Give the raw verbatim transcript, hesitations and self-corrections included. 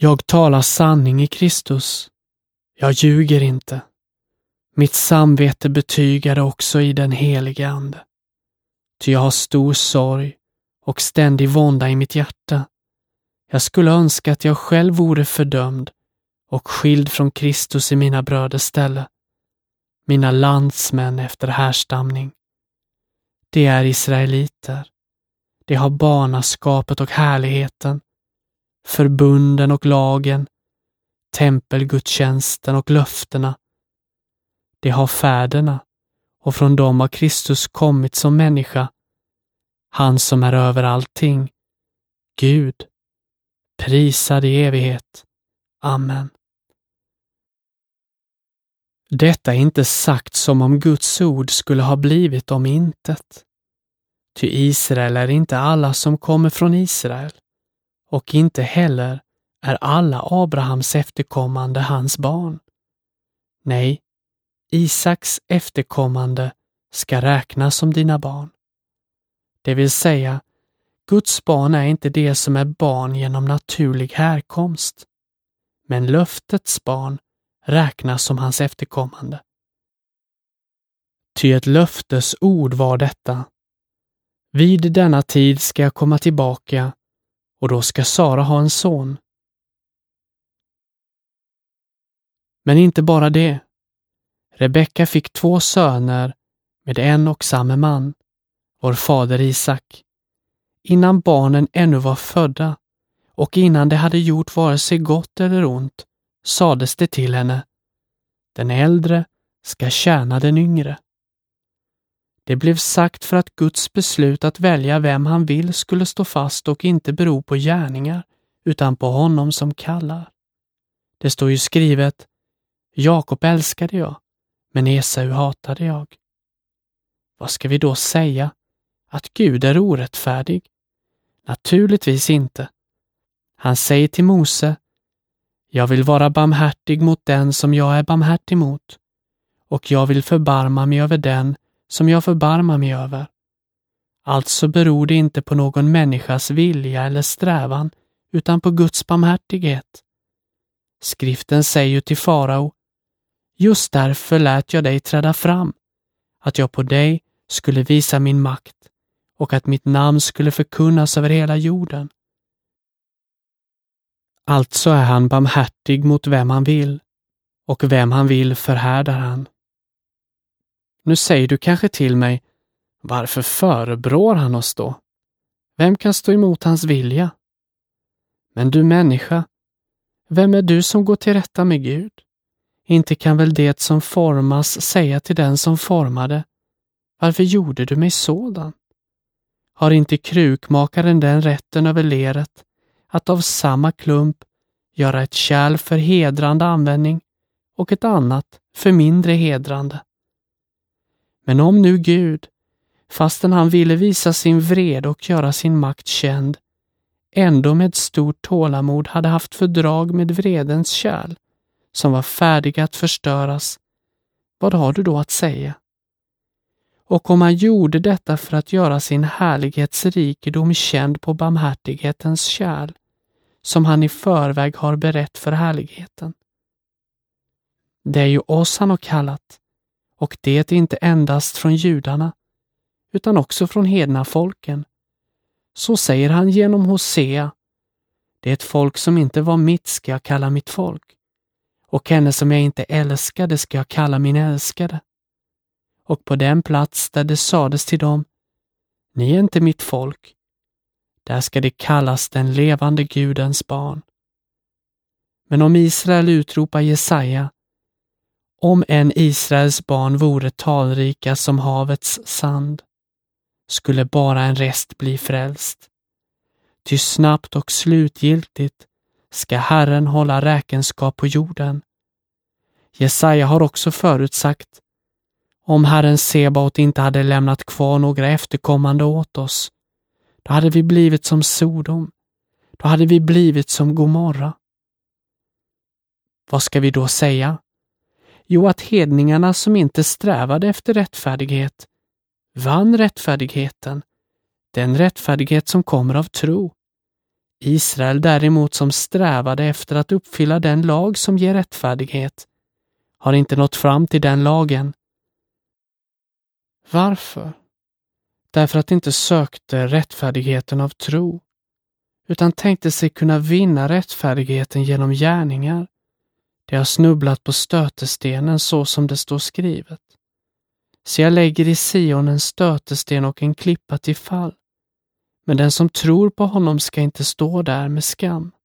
Jag talar sanning i Kristus. Jag ljuger inte. Mitt samvete betygar också i den heliga ande. Ty jag har stor sorg och ständig vånda i mitt hjärta. Jag skulle önska att jag själv vore fördömd och skild från Kristus i mina bröders ställe. Mina landsmän efter härstamning. De är israeliter. De har barnaskapet och härligheten, förbunden och lagen, tempelgudstjänsten och löftena. De har fäderna, och från dem har Kristus kommit som människa, han som är över allting, Gud, prisad i evighet. Amen. Detta är inte sagt som om Guds ord skulle ha blivit om intet. Ty Israel är inte alla som kommer från Israel, och inte heller är alla Abrahams efterkommande hans barn. Nej, Isaks efterkommande ska räknas som dina barn. Det vill säga, Guds barn är inte det som är barn genom naturlig härkomst, men löftets barn räknas som hans efterkommande. Ty ett löftes ord var detta: vid denna tid ska jag komma tillbaka, och då ska Sara ha en son. Men inte bara det. Rebecka fick två söner med en och samma man, vår fader Isak, innan barnen ännu var födda, och innan det hade gjort vare sig gott eller ont, sades det till henne: den äldre ska tjäna den yngre. Det blev sagt för att Guds beslut att välja vem han vill skulle stå fast och inte bero på gärningar, utan på honom som kallar. Det står ju skrivet: Jakob älskade jag, men Esau hatade jag. Vad ska vi då säga? Att Gud är orättfärdig? Naturligtvis inte. Han säger till Mose: jag vill vara barmhärtig mot den som jag är barmhärtig mot, och jag vill förbarma mig över den som jag förbarmar mig över. Alltså beror det inte på någon människas vilja eller strävan, utan på Guds barmhärtighet. Skriften säger ju till farao: just därför lät jag dig träda fram, att jag på dig skulle visa min makt, och att mitt namn skulle förkunnas över hela jorden. Alltså är han barmhärtig mot vem han vill, och vem han vill förhärdar han. Nu säger du kanske till mig: varför förebrår han oss då? Vem kan stå emot hans vilja? Men du människa, vem är du som går till rätta med Gud? Inte kan väl det som formas säga till den som formade: varför gjorde du mig sådan? Har inte krukmakaren den rätten över leret att av samma klump göra ett kärl för hedrande användning och ett annat för mindre hedrande? Men om nu Gud, fastän han ville visa sin vrede och göra sin makt känd, ändå med stort tålamod hade haft fördrag med vredens kärl, som var färdiga att förstöras, vad har du då att säga? Och om han gjorde detta för att göra sin härlighetsrikedom känd på barmhärtighetens kärl, som han i förväg har berett för härligheten. Det är ju oss han har kallat, och det är inte endast från judarna, utan också från hedna folken. Så säger han genom Hosea: det är ett folk som inte var mitt ska jag kalla mitt folk, och henne som jag inte älskade ska jag kalla min älskade. Och på den plats där det sades till dem: ni är inte mitt folk, där ska det kallas den levande Gudens barn. Men om Israel utropar Jesaja: om en Israels barn vore talrika som havets sand, skulle bara en rest bli frälst. Ty snabbt och slutgiltigt ska Herren hålla räkenskap på jorden. Jesaja har också förutsagt: om Herren Sebaot inte hade lämnat kvar några efterkommande åt oss, då hade vi blivit som Sodom, då hade vi blivit som Gomorra. Vad ska vi då säga? Jo, att hedningarna som inte strävade efter rättfärdighet vann rättfärdigheten, den rättfärdighet som kommer av tro. Israel däremot, som strävade efter att uppfylla den lag som ger rättfärdighet, har inte nått fram till den lagen. Varför? Därför att de inte sökte rättfärdigheten av tro, utan tänkte sig kunna vinna rättfärdigheten genom gärningar. De har snubblat på stötestenen, så som det står skrivet. Så jag lägger i Sion en stötesten och en klippa till fall. Men den som tror på honom ska inte stå där med skam.